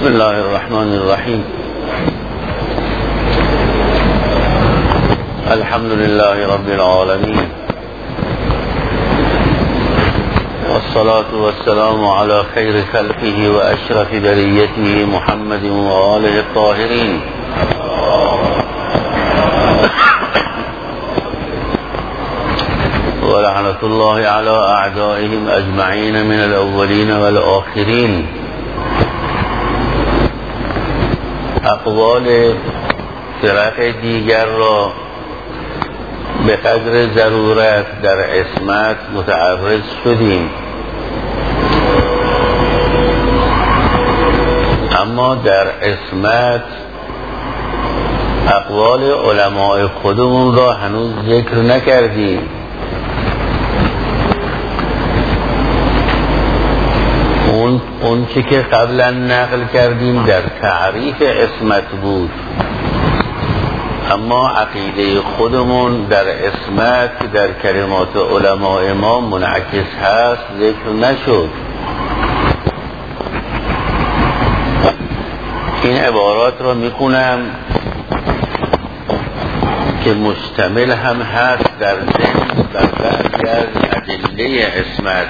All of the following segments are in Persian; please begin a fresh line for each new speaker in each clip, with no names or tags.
بسم الله الرحمن الرحیم. الحمد لله رب العالمين، والصلاة والسلام على خير خلقه وأشرف بريته محمد وآله الطاهرين. ولعنة الله على أعدائهم أجمعين من الأولين والآخرين. اقوال فرق دیگر را به قدر ضرورت در عصمت متعرض شدیم، اما در عصمت اقوال علماء خودمون را هنوز ذکر نکردیم. اون چی که قبلا نقل کردیم در تعریف عصمت بود، اما عقیده خودمون در عصمت در کلمات علماء ما منعکس هست ذکر نشد. این عبارات را میخونم که مشتمل هم هست در ذهن بر بعضی از ادله عصمت.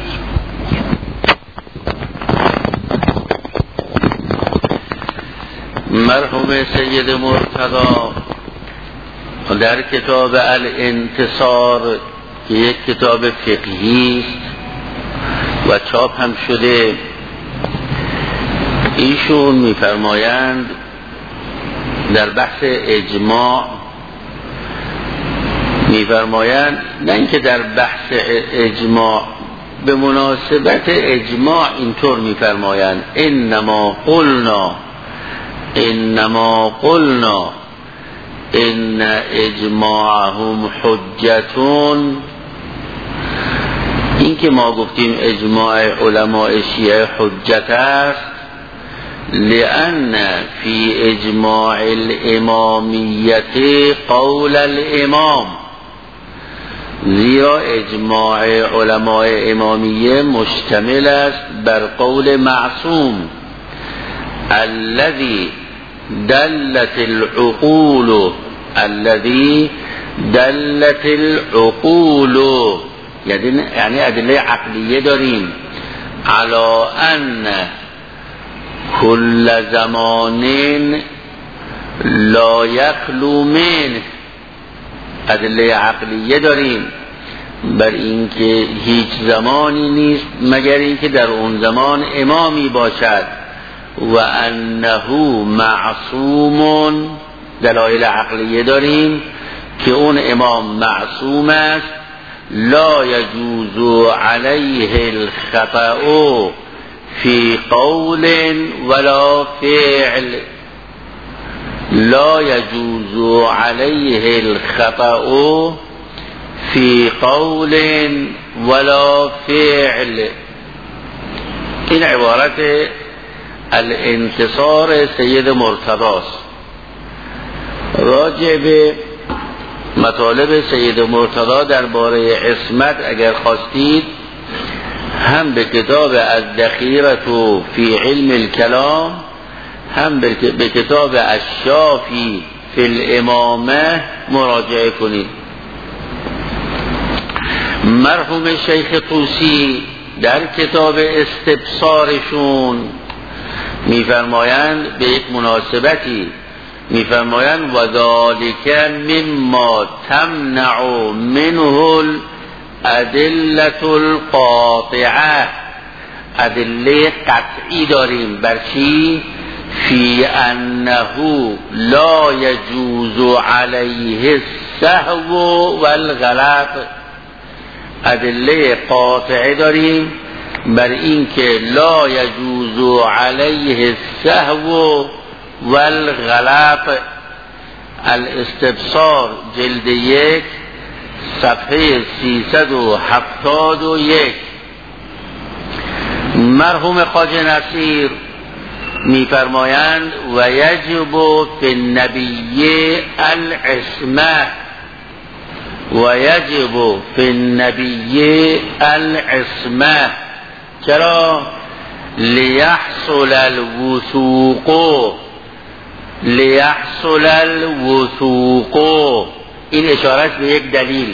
مرحوم سید مرتضی در کتاب الانتصار که یک کتاب فقهی است و چاپ هم شده، ایشون میفرمایند در بحث اجماع، میفرمایند نه اینکه در بحث اجماع، به مناسبت اجماع اینطور میفرمایند انما قلنا ان اجماعهم حجتون. این که ما گفتیم اجماع علماء شیعه حجت است، لأن فی اجماع الامامیت قول الامام، زیرا اجماع علماء امامیه مشتمل است بر قول معصوم الذي دلت العقول، یعنی ادله عقلیه داریم، علی ان کل زمان لا یخلو منه، ادله عقلیه داریم بر اینکه هیچ زمانی نیست مگر اینکه در اون زمان امامی باشد، و انه معصوم، دلایل عقلیه داریم که اون امام معصوم است، لا یجوز علیه الخطأ فی قول ولا فعل، لا یجوز علیه الخطأ فی قول ولا فعل. این عبارت الانتصار سید مرتضی است. راجع به مطالب سید مرتضی درباره عصمت اگر خواستید، هم به کتاب الذخیرة فی علم الکلام، هم به کتاب الشافی فی الامامه مراجعه کنید. مرحوم شیخ طوسی در کتاب استبصارشون میفرمایند به یک مناسبتی، میفرمایند و ذالک مما تمنع منه الادله القاطعه، ادله قطعی داریم بر چی؟ فی انه لا یجوز علیه السهو والغلط، ادله قاطعه داریم بر این که لا یجوز علیه السهو والغلط. الاستبصار جلد 1 صفحه 371. مرحوم خواجه نصیر میفرمایند و یجب فی النبی العصمه، و یجب فی النبی العصمه. چرا؟ لیحصل الوثوق، این اشاره است به یک دلیل.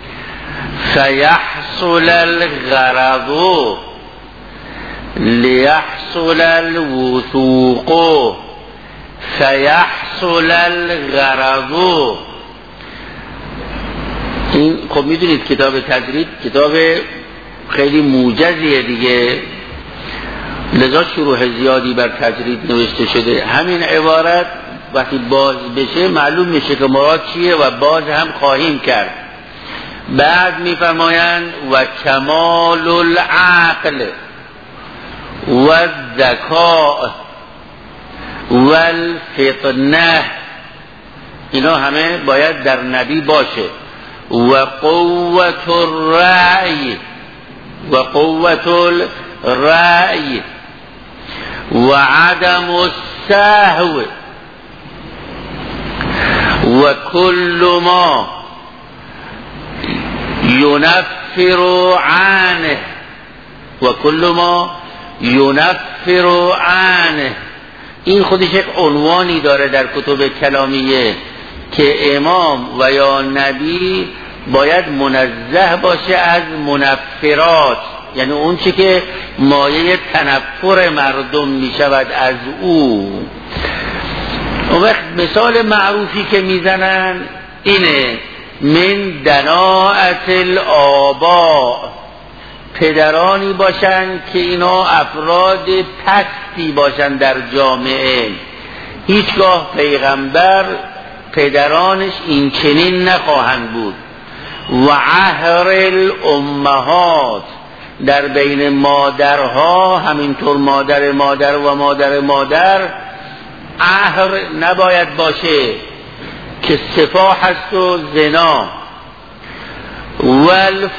فیحصل الغرض، لیحصل الوثوق فیحصل الغرض. این خب میدونید کتاب تجرید کتاب خیلی موجزیه دیگه، لذا شروح زیادی بر تجرید نوشته شده. همین عبارت وقتی باز بشه معلوم میشه که مراد چیه و باز هم خواهیم کرد. بعد میفرمایند و کمال العقل و الذکاء و الفطنه، اینا همه باید در نبی باشه. و قوت الرأی و عدم السهو و کل ما ینفر عنه. این خودش یک عنوانی داره در کتب کلامیه که امام و یا نبی باید منزه باشه از منفرات، یعنی اون چی که مایه تنفر مردم می شود از او. اون وقت مثال معروفی که میزنن اینه، من دناعت الآباء، پدرانی باشن که اینا افراد پستی باشن در جامعه. هیچگاه پیغمبر پدرانش این چنین نخواهند بود. و عهر الامهات، در بین مادرها همینطور مادر مادر و مادر مادر عهر نباید باشه که سفاح است و زنا. و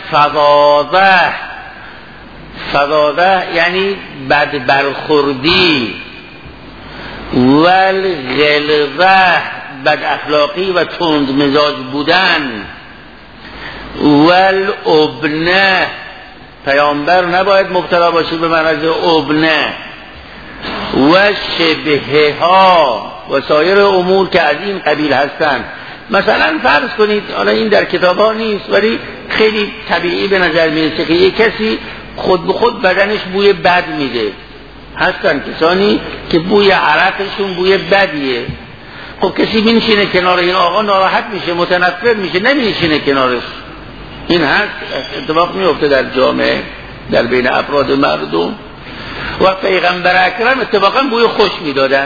الفظاظه یعنی بد برخوردی. و الغلظه بد اخلاقی و تند مزاج بودن. و الابنه، پیامبر نباید مبتلا باشه به مرض ابنه. و شبهها و سایر امور که از این قبیل هستند. مثلا فرض کنید، حالا این در کتاب ها نیست ولی خیلی طبیعی به نظر میرسه که یک کسی خود به خود بدنش بوی بد میده. هستن کسانی که بوی عرقشون بوی بدیه. خب کسی بنشینه کنار این آقا ناراحت میشه، متنفر میشه، نمیشینه کنارش. این هست، اتفاق میفته در جامعه، در بین افراد مردم. و پیغمبر اکرم اتفاقا بوی خوش میدادن.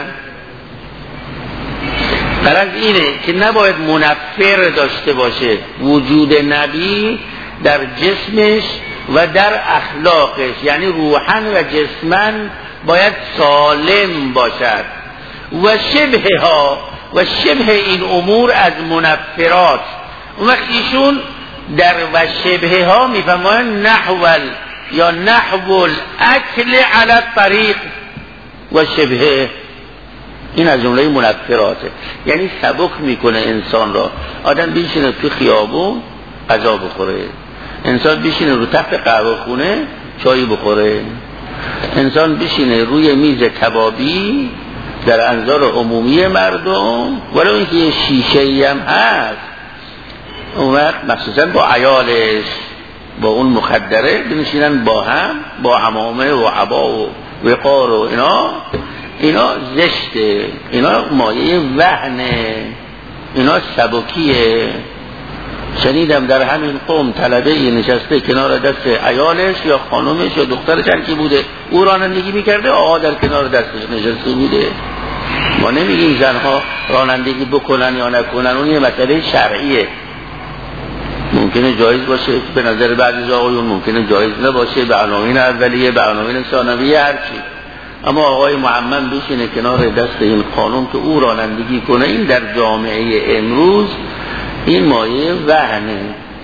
غرض اینه که نباید منفر داشته باشه. وجود نبی در جسمش و در اخلاقش، یعنی روحاً و جسماً باید سالم باشد. و شبهها، و شبه این امور از منفرات. اون وقت ایشون در و شبهها میفهمن نحول یا نحو الاکل علی الطریق و شبهه، این از جمله منفراته. یعنی سبک میکنه انسان را. آدم بیشینه تو خیابون غذا بخوره، انسان بیشینه رو تخت قهوه خونه چای بخوره، انسان بیشینه روی میز کبابی در انظار عمومی مردم، ولو اینکه یه شیشه‌ای هم هست، اون وقت مخصوصا با عیالش با اون مخدره بنشینن با هم، با عمامه و عبا و وقار و اینا زشته، اینا مایه وهنه، اینا سبکیه. شنیدم در همین قوم طلبه‌ای نشسته کنار دست عیالش یا خانومش یا دخترش هر کی بوده، او رانندگی میکرده، آقا در کنار دستش نشسته بوده. ما نمیگیم زنها رانندگی بکنن یا نکنن، اون یه مسئله شرعیه، ممکنه جایز باشه به نظر بعضی از آقایون، ممکنه جایز نباشه به عناوین اولیه، به عناوین ثانویه، هر چی. اما آقای معمم بشینه کنار دست این خانم که او رانندگی کنه، این در جامعه امروز این مایه وهنه.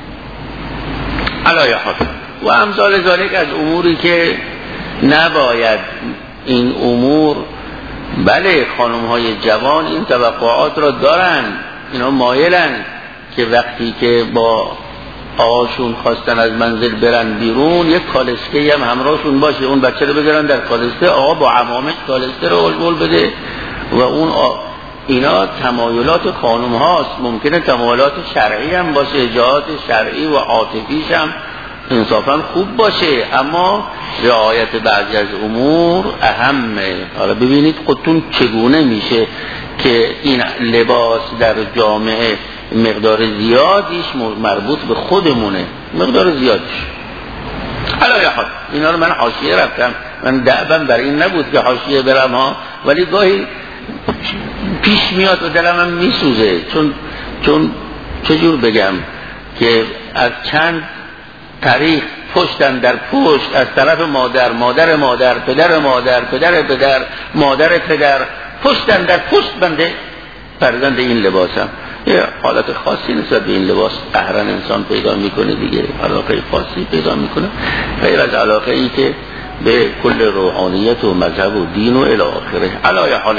علا یحفظ و امثال ذالک از اموری که نباید این امور. بله خانم های جوان این توقعات را دارن، اینا مایلن که وقتی که با آقاشون خواستن از منزل برن بیرون، یک کالسکه هم همراهشون باشه، اون بچه رو بذارن در کالسکه، آقا با عمامه کالسکه رو الگل بده و اون اینا تمایلات خانم هاست. ممکنه تمایلات شرعی هم باشه، جهات شرعی و عاطفیش هم انصافا خوب باشه، اما رعایت بعضی از امور اهمه. حالا ببینید خودتون چگونه میشه که این لباس در جامعه مقدار زیادیش مربوط به خودمونه، مقدار زیادیش. حالا یا حال اینا رو من حاشیه رفتم، من دعبم برای این نبود که حاشیه برم ها، ولی گاهی پیش میاد و دلم هم میسوزه، چون چجور بگم که از چند طریق پشتن در پشت از طرف مادر، مادر مادر، پدر مادر، پدر پدر، مادر پدر، پشتن در پشت بنده فرزند این لباسم. یه حالت خاصی نسبت به این لباس قهرن انسان پیدا میکنه دیگه، علاقه خاصی پیدا میکنه غیر از علاقه ای که به کل روحانیت و مذهب و دین و الی آخره. علی حال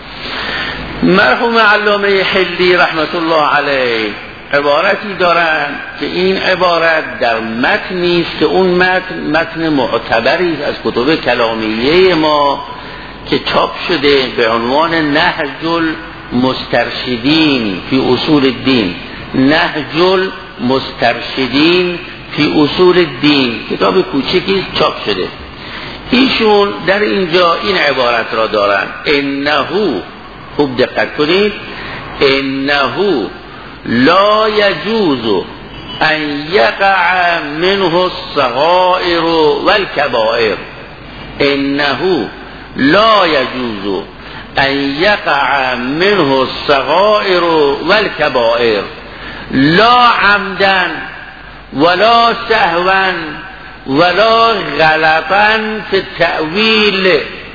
مرحوم علامه حلی رحمت الله علیه عبارتی دارن که این عبارت در متنی است که اون متن معتبری از کتب کلامیه ما که چاپ شده به عنوان نهج المسترشدین فی اصول الدین. نهج المسترشدین فی اصول الدین، کتاب کوچکی چاپ شده. ایشون در اینجا این عبارت را دارن: انه، خوب دقت کنید، انه لا يجوز ان يقع منه الصغائر والكبائر. انه لا يجوز ان يقع منه الصغائر والكبائر لا عمدا ولا سهوا ولا غلطا في التأويل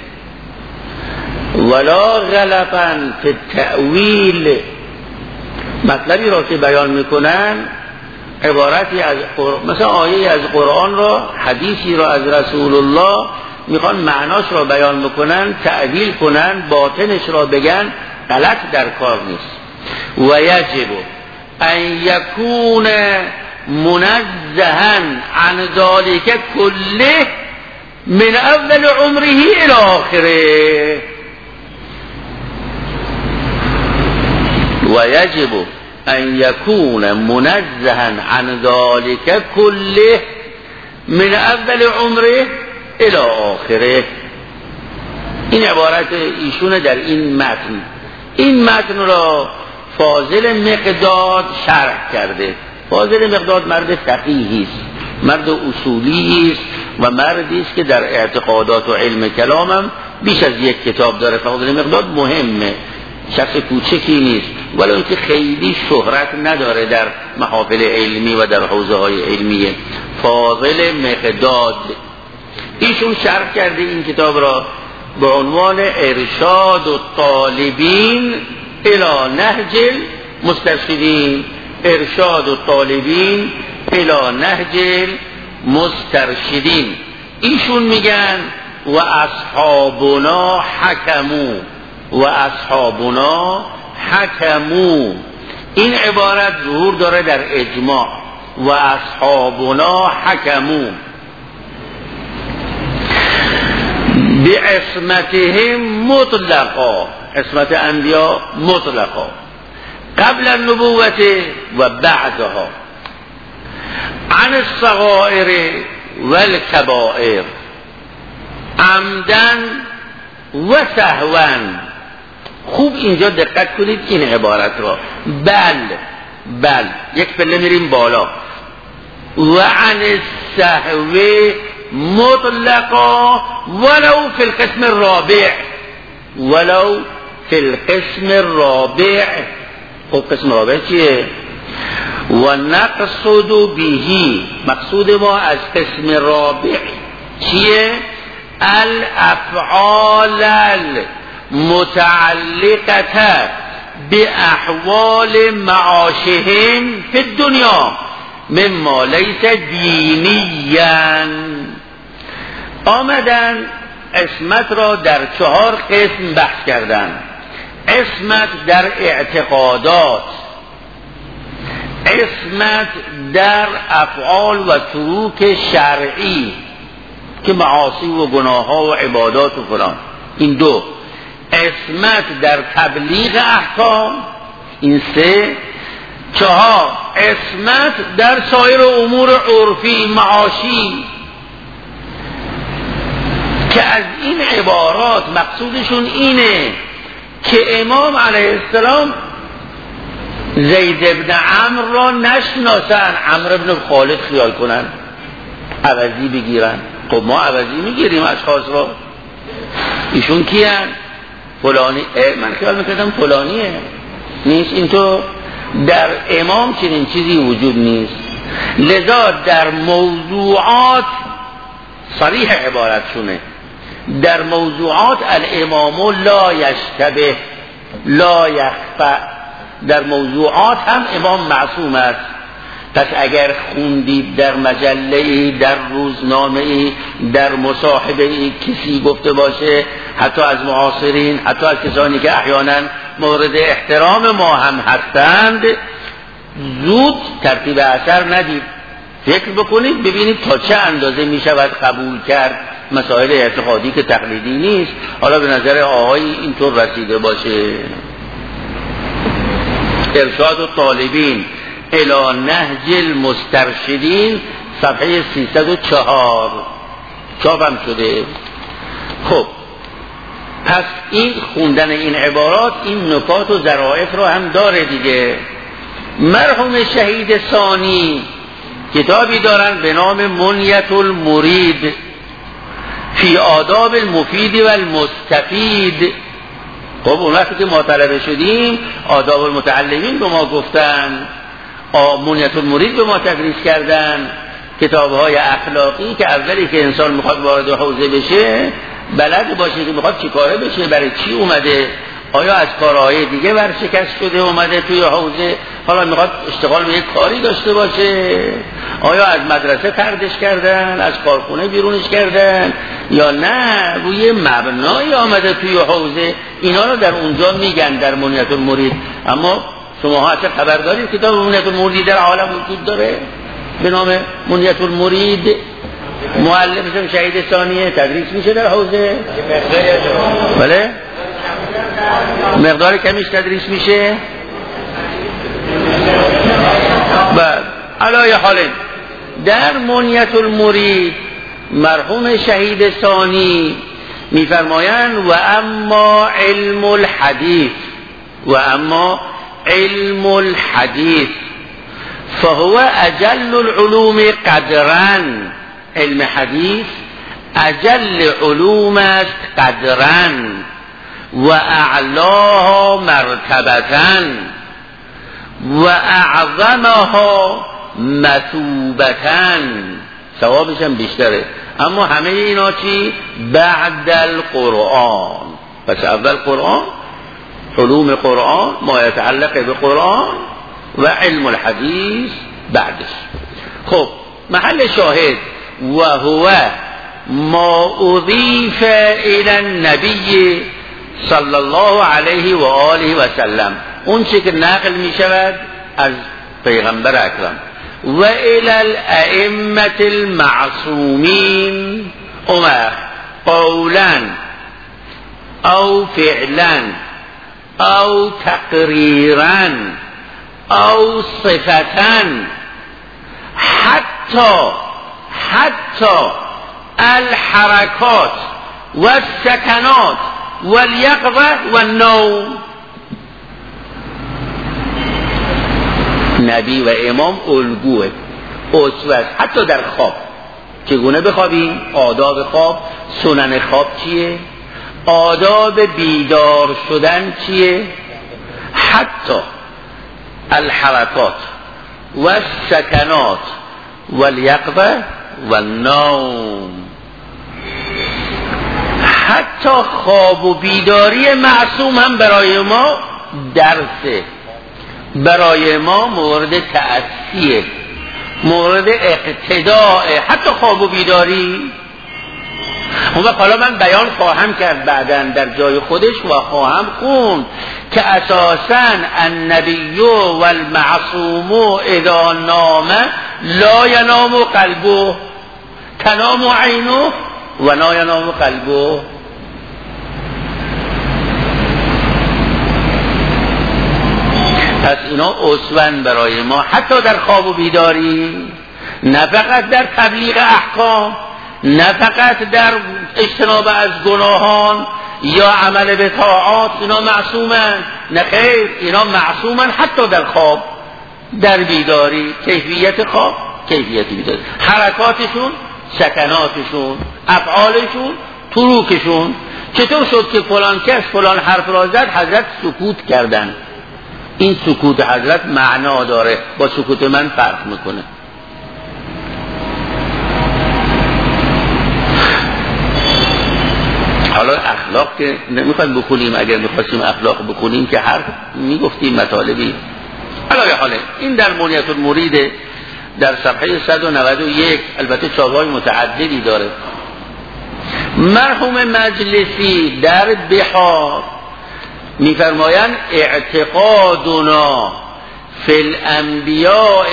ولا غلطا في التأويل. مطلبی را که بیان میکنن عبارتی از مثلا آیه از قرآن را، حدیثی را از رسول الله میخوان معناش را بیان میکنن، تأویل کنن، باطنش را بگن، غلط در کار نیست. و یجب ان یکون منزها عن ذلك كله من اول عمره الى آخره. ويجب أن يكون منزها عن ذلك كله من أول عمره إلى آخره. این عبارت ایشون در این متن. این متن را فاضل مقداد شرح کرده. فاضل مقداد مرد فقیهی است، مرد اصولی است و مردی است که در اعتقادات و علم کلام هم بیش از یک کتاب داره. فاضل مقداد مهمه، شخص کوچکی نیست، ولی اینکه خیلی شهرت نداره در محافل علمی و در حوزه های علمیه. فاضل مقداد ایشون شرح کرده این کتاب را به عنوان ارشاد الطالبین الی نهج المسترشدین. ارشاد الطالبین الی نهج المسترشدین. ایشون میگن و اصحابنا حکمو، و اصحابنا حکمو. این عبارت ظهور داره در اجماع. و اصحابنا حکمو بعصمتهم مطلقا، عصمت انبیاء مطلقا، قبل النبوت و بعدها، عن الصغائر والکبائر عمدن و سهوا. خوب اینجا دقت کنید این عبارت را. بل یک پله میریم بالا. و عن السهو مطلقا ولو فی القسم الرابع، ولو فی القسم الرابع. خب قسم رابع چیه؟ و نقصد بهی، مقصود ما از قسم رابع چیه؟ الافعال المتعلقه باحوال معاشهم فی الدنیا مما لیس دینیا. آمدن عصمت را در 4 قسم بحث کردن. عصمت در اعتقادات، عصمت در افعال و تروک شرعی که معاصی و گناه ها و عبادات و فلان، این دو. عصمت در تبلیغ احکام، این سه. چهار، عصمت در سایر امور عرفی معاشی که از این عبارات مقصودشون اینه که امام علیه السلام زید ابن عمرو را نشناسن، عمرو ابن خالد خیال کنن عوضی بگیرن. خب ما عوضی میگیریم اشخاص را، ایشون کیان؟ فلانی. من خیال میکردم فلانیه. نیست. این تو در امام چنین چیزی وجود نیست. لذا در موضوعات صریح عبارتشونه، در موضوعات الامام لا یشتبه لا یخفى، در موضوعات هم امام معصوم است. پس اگر خوندید در مجله، در روزنامه، در مصاحبه کسی گفته باشه، حتی از معاصرین، حتی از کسانی که احیانا مورد احترام ما هم هستند، زود ترتیب اثر ندید، فکر بکنید ببینید تا چه اندازه می شود قبول کرد مسائل اعتقادی که تقلیدی نیست، حالا به نظر آقایی اینطور رسیده باشه. ارشاد الطالبین الی نهج المسترشدین صفحه 304 چاپم شده. خب پس این خوندن این عبارات این نکات و ظرافت رو هم داره دیگه. مرحوم شهید ثانی کتابی دارن به نام منیت المرید فی آداب المفید و المستفید. خب اون وقتی که ما طلبه شدیم آداب المتعلمین به ما گفتن، منیت المرید به ما تدریس کردن، کتاب‌های اخلاقی که اولی که انسان میخواد وارد حوزه بشه بلد باشه که میخواد چی کاره بشه، برای چی اومده، آیا از کارهای دیگه ورشکست شده اومده توی حوزه، حالا میخواد اشتغال به یک کاری داشته باشه، آیا از مدرسه طردش کردن، از کارخونه بیرونش کردن، یا نه روی مبنایی آمده توی حوزه. اینا رو در اونجا میگن در منیت المرید. اما شما ها چه خبر دارید کتاب منیت المرید در عالم وجود داره به نام منیت المرید؟ معلمشم شهید ثانیه، تدریس میشه در حوزه؟ بله مقدار کمیش تدریس میشه. بله علای حال در منیت المرید مرحوم شهید ثانی میفرمایند و اما علم الحدیث، و اما علم الحدیث فهو اجل العلوم قدرا. علم حدیث اجل علوم است قدرا و اعلاها مرتبتا و اعظمها مثوبتا، ثوابش هم بیشتره. اما همه اینا چی؟ بعد القرآن. پس اول قرآن، علوم قرآن، ما یتعلق به قرآن، و علم الحدیث بعدش. خب محل شاهد و هو ما اضیف الی النبی صلی الله علیه و آله و سلم، اون چی که نقل می شود از پیغمبر اکرم، و الی الائمه المعصومین، عمر قولا او فعلا او تقریرا او صفتا، حتی الحرکات و السکنات و الیقظه و النوم. نبی و امام الگوه، اسوه، حتی در خواب چگونه بخوابیم، آداب خواب، سنن خواب چیه، آداب بیدار شدن چیه، حتی الحرکات و السکنات و الیقظه و النوم، حتی خواب و بیداری معصوم هم برای ما درسه، برای ما مورد تأسیه، مورد اقتداء. حتی خواب و بیداری اون وقت حالا من بیان خواهم کرد بعداً در جای خودش و خواهم خوند که اساساً النبی و المعصوم اذا نام لا ینام قلبه تنام عینه و لا ینام قلبه. پس اینا اسوه‌اند برای ما حتی در خواب و بیداری، نه فقط در تبلیغ احکام، نه فقط در اجتناب از گناهان یا عمل به طاعات اینا معصومند، نه خیر، اینا معصومند حتی در خواب، در بیداری، کیفیت خواب، کیفیت بیداری، حرکاتشون، سکناتشون، افعالشون، تروکشون. چطور شد که فلان کس فلان حرف را زد، حضرت سکوت کردن؟ این سکوت حضرت معنا داره، با سکوت من فرق میکنه. حالا اخلاق که نمیخوایم بخونیم، اگر میخواستیم اخلاق بخونیم که حرف میگفتیم مطالبی. حالا حاله این در منیت المرید در صفحه 191 البته چاپ‌های متعددی داره. مرحوم مجلسی در بحار میفرمایند اعتقادنا فی الانبیاء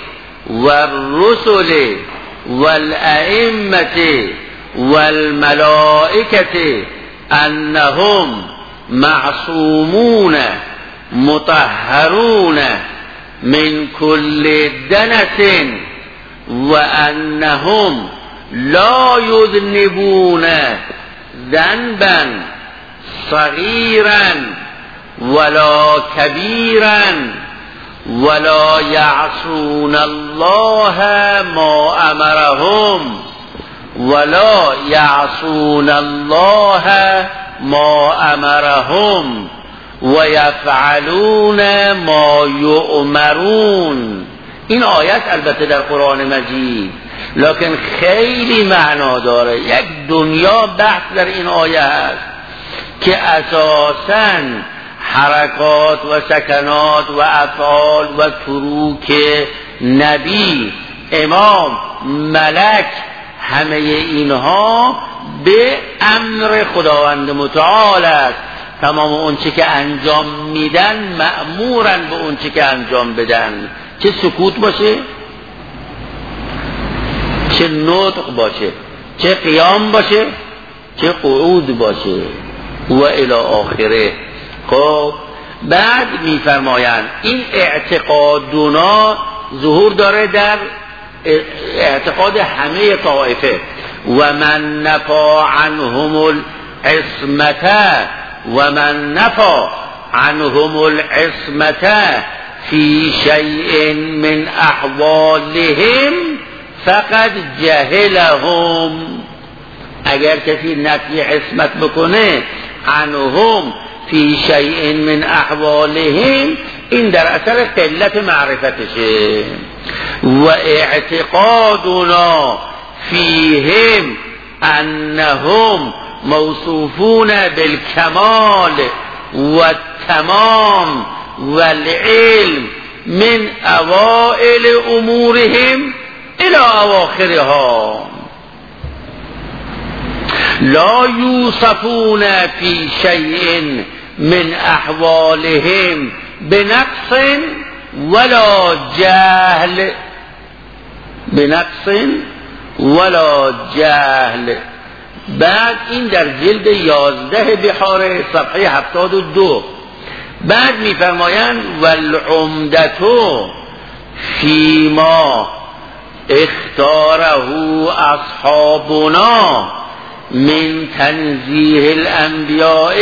والرسل والائمه والملائکه انهم معصومون مطهرون من كل دنس وانهم لا يذنبون ذنبا صغيرا ولا كبيرا ولا يعصون الله ما امرهم ولا يعصون الله ما امرهم ويفعلون ما يؤمرون. این آیت البته در قرآن مجید لکن خیلی معنا داره. یک دنیا بحث در این آیه هست که اساساً حرکات و سکنات و افعال و تروک نبی، امام، ملک، همه اینها به امر خداوند متعال است. تمام اون چه که انجام میدن مأمورن به اون چه که انجام بدن، چه سکوت باشه، چه نطق باشه، چه قیام باشه، چه قعود باشه و الی آخره. خب بعد میفرمایند این اعتقادنا ظهور داره در اعتقاد همه طائفه. و من نفا عنهم العصمت و من نفا عنهم العصمت فی شیء من احوالهم فقد جهلهم. اگر کسی نفی عصمت بکنه عنهم فی شیء من احوالهم، این در اثر قلت معرفتشه. و اعتقادنا فیهم انهم موصوفون بالکمال و التمام والعلم من اوائل امورهم الى اواخرها لا یوصفون فی شیء من احوالهم بنقص ولا جهل، بنقص ولا جهل. بعد این در جلد 11 بحار صفحه 72. بعد میفرمایند والعمدة فیما اختاره اصحابنا من تنزیه الانبیاء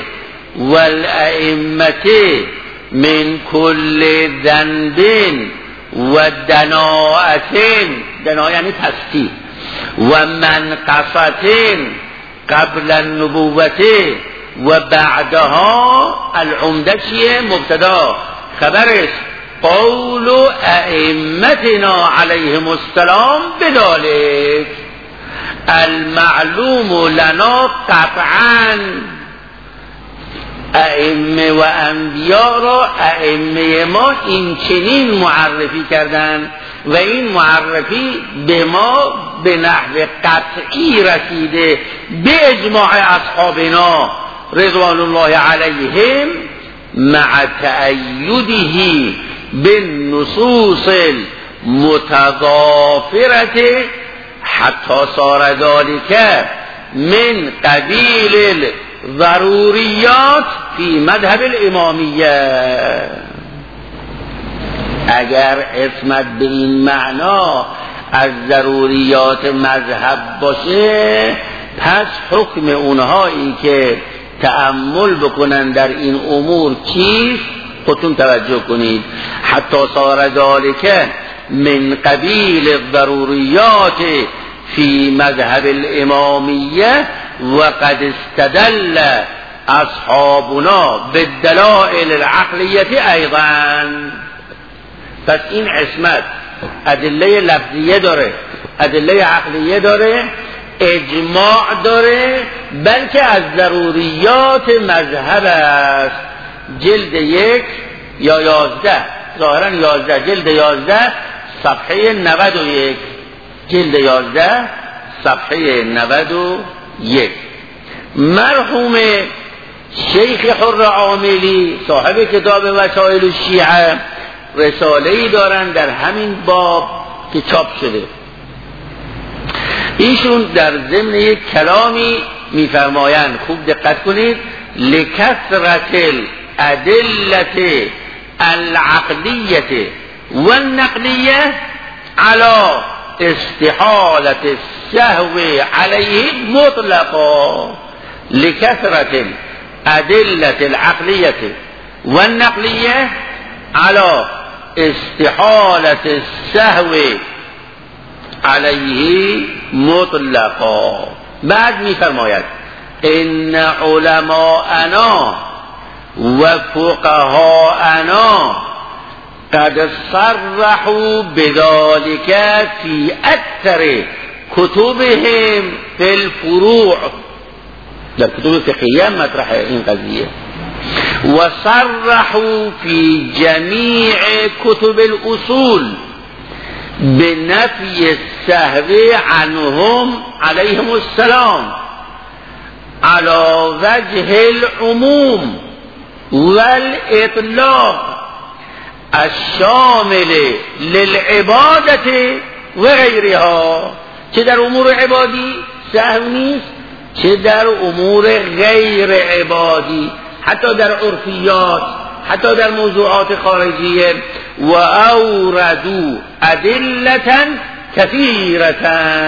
والائمه من کل ذنب و دناعت، دناعت یعنی پستی، و منقصت قبل النبوت و بعدها. العمده چیه؟ مبتدا، خبرش قول ائمتنا علیهم السلام بذلک المعلوم لنا قطعا ائمه و انبیا را ائمه ما این چنین معرفی کردند و این معرفی به ما به نحو قطعی رسیده به اجماع اصحابنا رضوان الله علیهم مع تأییده بالنصوص المتضافرة حتی صار ذلك من قبیل ضروریات فی مذهب الامامیه. اگر عصمت به این معنا از ضروریات مذهب باشه، پس حکم اونهایی که تأمل بکنن در این امور چیست؟ خودتون توجه کنید. حتی صار ذلك من قبیل الضروریات فی مذهب الامامیه و قد استدل اصحابنا بالدلائل العقلیه ایضا. پس این عصمت ادله لفظیه داره، ادله عقلیه داره، اجماع داره، بلکه از ضروریات مذهب است. جلد 1 یا 11 ظاهرا 11 جلد 11 صفحه 91 جلد 11 صفحه 91 مرحوم شیخ حر عاملی صاحب کتاب وسائل الشیعه رساله‌ای دارن در همین باب که چاپ شده. ایشون در ضمن یک کلامی میفرمایند، خوب دقت کنید، لکثرت الادله العقلیه و النقلیه علی استحالة السهو علیه مطلقا. لکثرت الادله العقلیه و النقلیه على استحالة السهو علیه مطلقا. بعد می فرماید ان علماءنا و فقهاءنا قد صرحوا بذلك في اکثر کتبهم في الفروع. در کتب فقهیه مطرح این قضیه. و صرحوا في جميع كتب الأصول بنفي السهو عنهم عليهم السلام على وجه العموم والإطلاق الشامل للعبادة وغيرها. چه در امور عبادی سهو نیست، چه در امور غیر عبادی، حتی در عرفیات، حتی در موضوعات خارجیه. و اوردو ادلة کثیرة.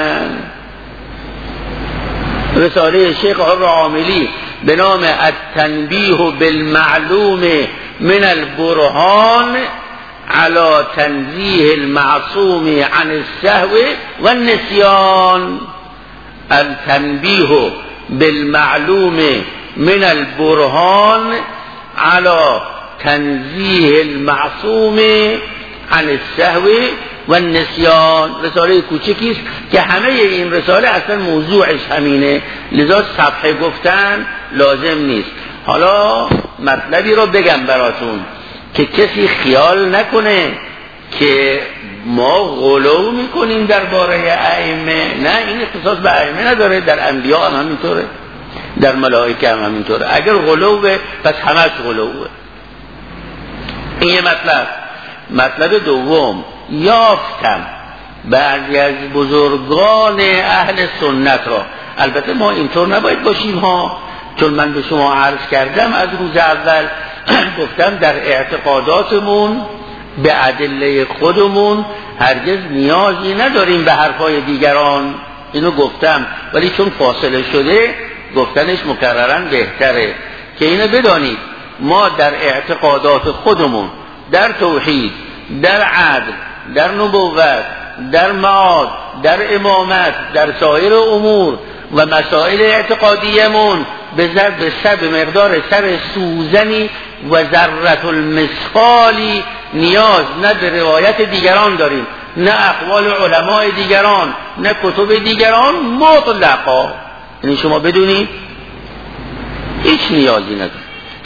رساله شیخ حر عاملی به نام التنبیه بالمعلوم من البرهان على تنزیه المعصوم عن السهو والنسیان. التنبیه بالمعلوم من البرهان على تنزیه المعصوم عن السهو والنسیان. رساله کوچکی است که همه این رساله اصلا موضوعش همینه، لذا صفحه گفتن لازم نیست. حالا مطلبی رو بگم براتون که کسی خیال نکنه که ما غلو میکنیم درباره ائمه. نه، این اختصاص به ائمه نداره، در انبیا هم همینطوره، در ملائکه هم همینطوره. اگر غلوه پس همش غلوه. این یه مطلب دوم، یافتم بعضی از بزرگان اهل سنت را، البته ما اینطور نباید باشیم ها، چون من به شما عرض کردم از روز اول گفتم در اعتقاداتمون به ادله خودمون هرگز نیازی نداریم به حرفای دیگران، اینو گفتم، ولی چون فاصله شده گفتنش مکررن بهتره که اینو بدانید. ما در اعتقادات خودمون، در توحید، در عدل، در نبوت، در معاد، در امامت، در سایر امور و مسائل اعتقادیمون به مقدار سر سوزنی و ذره المثقالی نیاز نه به روایت دیگران داریم، نه اقوال علماء دیگران، نه کتب دیگران، مطلقا. یعنی شما بدونید هیچ نیازی نداریم.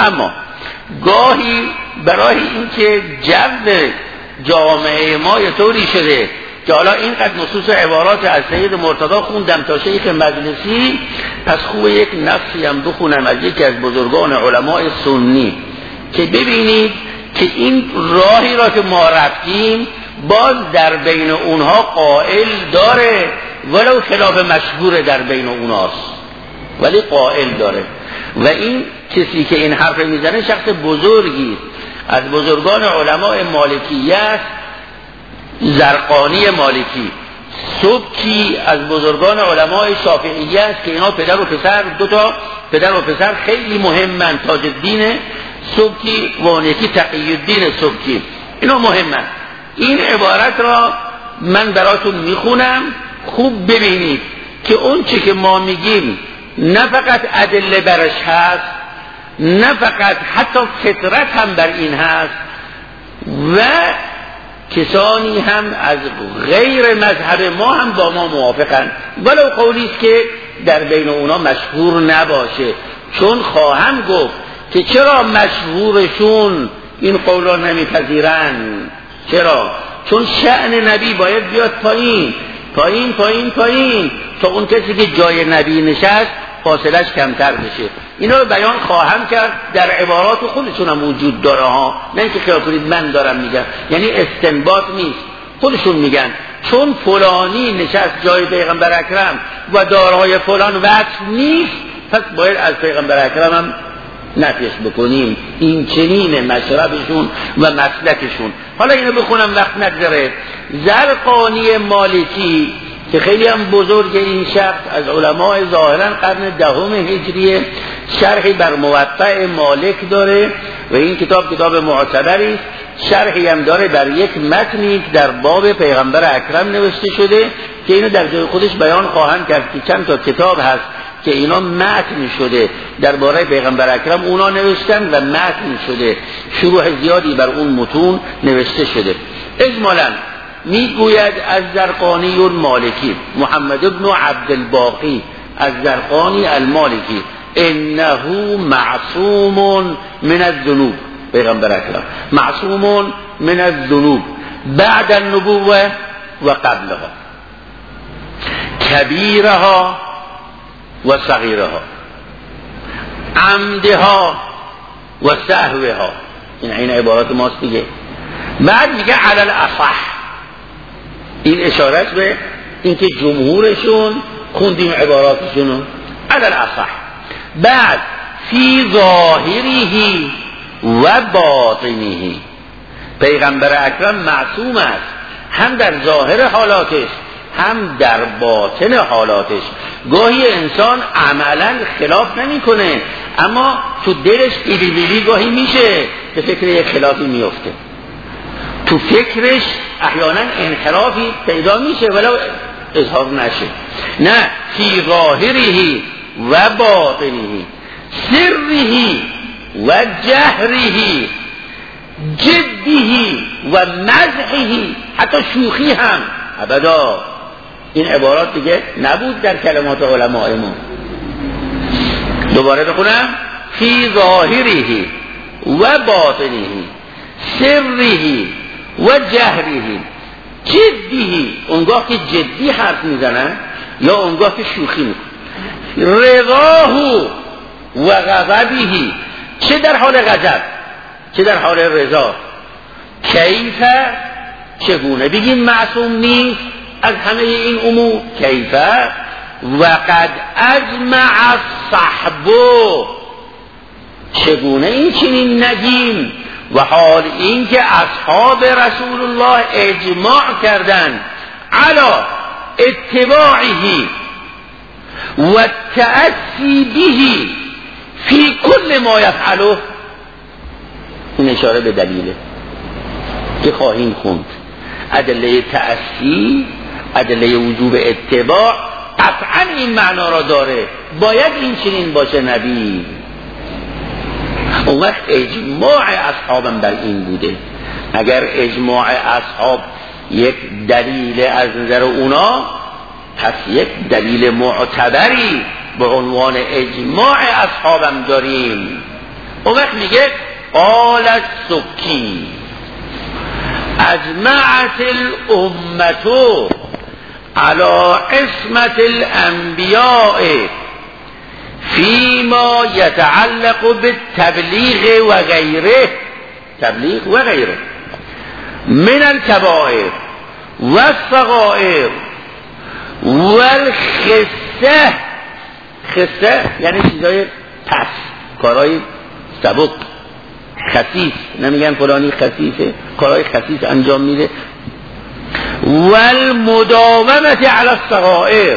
اما گاهی برای اینکه جو جامعه ما یه طوری شده که حالا اینقدر نصوص و عبارات از سید مرتضی خوندم تا شیخ مجلسی، پس خوب یک نصی هم بخونم از یکی از بزرگان علماء سنی که ببینید که این راهی را که ما رفتیم باز در بین اونها قائل داره، ولو خلاف مشهور در بین اونهاست ولی قائل داره. و این کسی که این حرف میزنه شخص بزرگی از بزرگان علماء مالکیه است، زرقانی مالکی. سبکی از بزرگان علماء شافعیه است که اینا پدر و پسر، دو تا پدر و پسر خیلی مهمن، تاج الدین سبکی و اون یکی تقی الدین سبکی، اینا مهمن. این عبارت را من براتون میخونم، خوب ببینید که اون چی که ما میگیم نه فقط ادله برش هست، نه فقط حتی فطرت هم بر این هست، و کسانی هم از غیر مذهب ما هم با ما موافقن، ولو قولی است که در بین اونا مشهور نباشه. چون خواهم گفت که چرا مشهورشون این قول را نمیپذیرن. چرا؟ چون شأن نبی باید بیاد پایین پایین پایین پایین تا اون کسی که جای نبی نشست فاصلش کمتر بشه. اینا رو بیان خواهم کرد، در عبارات خودشون هم وجود داره ها، نه اینکه خیال کنید من دارم میگم، یعنی استنباط نیست، خودشون میگن چون فلانی نشست جای پیغمبر اکرم و دارای فلان وصف نیست، پس باید از پیغمبر اکرم هم نفیش بکنیم. این چنین مشربشون و مسلکشون. حالا اینو بخونم وقت نگذره. زرقانی مالکی که خیلی هم بزرگ این شخص از علماء ظاهرا قرن دهم هجریه، شرحی بر موطأ مالک داره و این کتاب معتبری است. شرحی هم داره بر یک متنی که در باب پیغمبر اکرم نوشته شده که اینو در جای خودش بیان خواهم کرد که چند تا کتاب هست که اینا متن شده درباره پیغمبر اکرم، اونا نوشتن و متن شده، شروح زیادی بر اون متون نوشته شده. اجمالاً میگوید از زرقانی المالکی محمد ابن عبدالباقی از زرقانی المالکی انه معصوم من الذنوب، پیغمبر اکرم معصوم من الذنوب بعد النبوة و قبلها، کبیرها و صغیرها، عمدها و سهوها. این عبارات ماست دیگه. بعد میگه علی الاصح، این اشارت به اینکه جمهورشون خوندیم عباراتشون علی الاصح. بعد فی ظاهره و باطنه، پیغمبر اکرم معصوم است هم در ظاهر حالاتش هم در باطن حالاتش. گاهی انسان عملا خلاف نمیکنه اما تو دلش ایلی گاهی میشه به فکر یک خلافی میفته، تو فکرش احیانا انحرافی پیدا میشه ولو اظهار نشه. نه، فی ظاهره و باطنه، سره و جهره، جده و مزحه، حتی شوخی هم ابدا. این عبارات دیگه نبود در کلمات علماء ما. دوباره بخونم. فی ظاهره و باطنه، سره و جهره، جده، اونگاه که جدی حرف میزنن یا اونگاه که شوخی میکنن، رضاه و غضبه، چه در حال غضب چه در حال رضا. کیف، چگونه بگیم معصوم نیست از همه این امور؟ کیف و قد اجمع الصحب، چگونه این چنین نگیم و حال این که اصحاب رسول الله اجماع کردن علی اتباعه و تأسی به فی کل ما یفعله. این اشاره به دلیله که خواهیم خوند. ادله تأسی، ادله وجوب اتباع قطعا این معنا را داره، باید این چنین باشه نبی. اون وقت اجماع اصحابم بر این بوده. اگر اجماع اصحاب یک دلیل از نظر اونا، پس یک دلیل معتبری به عنوان اجماع اصحابم داریم. اون وقت میگه قال السکی اجمعت الامة على عصمت الانبیاء فيما يتعلق بالتبلیغ و غیره، تبلیغ و غیره من الكبائر و الصغائر و الخسه. خسه یعنی چیزای پس، کارهای سبک، خسیس، نمیگن فلانی خسیسه، کارهای خسیس انجام میده. و المداومت علی الصغائر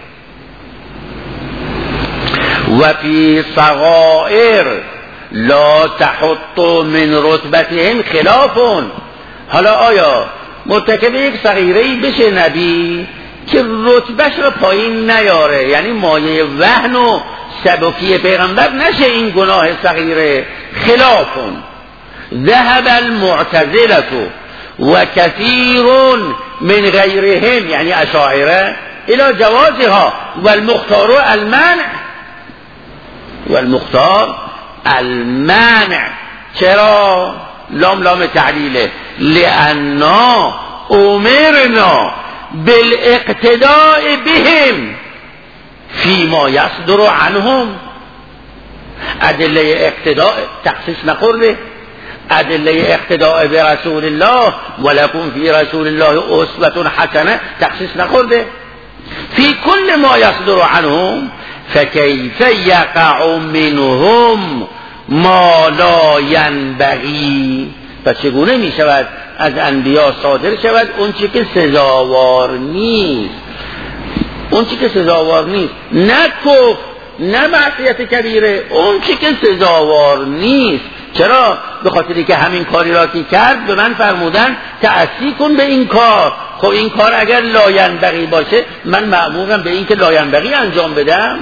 و فی صغائر لا تحط من رتبتهم خلافون. حالا آیا مرتکب یک صغیره‌ای بشه نبی که رتبهش رو پایین نیاره، یعنی مایه وهن و سبکی پیغمبر نشه این گناه صغیره؟ خلافون ذهب المعتزلة و کثیر من غیرهم یعنی اشاعره الى جوازها و المختار المنع، و المختار المنع. چرا؟ لام لام تعلیله، لأننا امرنا بالاقتداء بهم فيما يصدر عنهم. ادله اقتداء تخصیص نخورده، ادله اقتداء به رسول الله ولکم فی رسول الله اسوة حسنه تخصیص نخورده. فی کل ما یصدر عنهم فکیف یقع منهم ما لا ینبغی. پس چگونه می شود از انبیا صادر شود اون چی که سزاوار نیست، اون چی که سزاوار نیست، نه کفر نه معصیت کبیره، اون چی که سزاوار نیست. چرا؟ به خاطری که همین کاری را که کرد به من فرمودن تأسی کن به این کار. خب این کار اگر لاینبغی باشه من مأمورم به این که لاینبغی انجام بدم.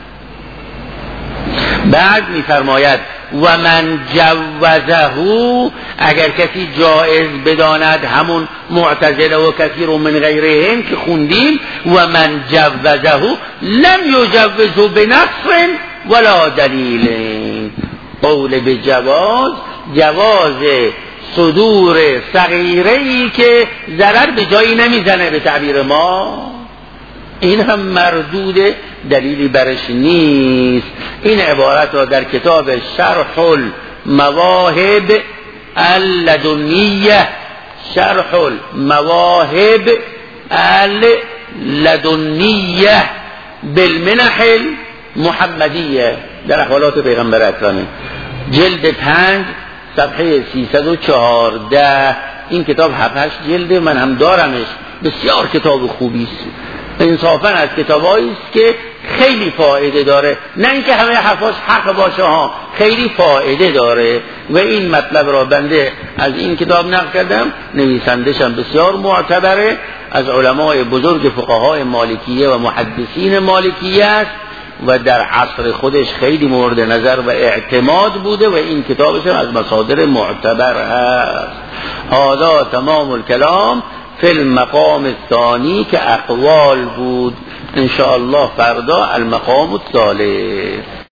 بعد میفرماید و من جوزه، اگر کسی جایز بداند، همون معتزله و کثیر من غیرهم که خوندیم، و من جوزه لم یجوزه بنص ولا دلیل. قول به جواز، جواز صدور صغیره‌ای که ضرر به جایی نمیزنه به تعبیر ما، این هم مردود، دلیلی برش نیست. این عبارت را در کتاب شرح المواهب اللدنیه، شرح المواهب اللدنیه بالمنح المحمدیه در احوالات پیغمبر اکرم، جلد 5 صفحه 314. این کتاب 7-8 جلده، من هم دارمش، بسیار کتاب خوبی است. انصافا از کتابایی است که خیلی فایده داره، نه اینکه همه حرفاش حق باشه ها، خیلی فایده داره. و این مطلب را بنده از این کتاب نقل کردم، نویسندش هم بسیار معتبره، از علمای بزرگ فقهای مالکیه و محدثین مالکیه است و در عصر خودش خیلی مورد نظر و اعتماد بوده و این کتابش از مصادر معتبر هست. هذا تمام الکلام فی المقام الثانی که اقوال بود. ان شاء الله فردا المقام الثالث.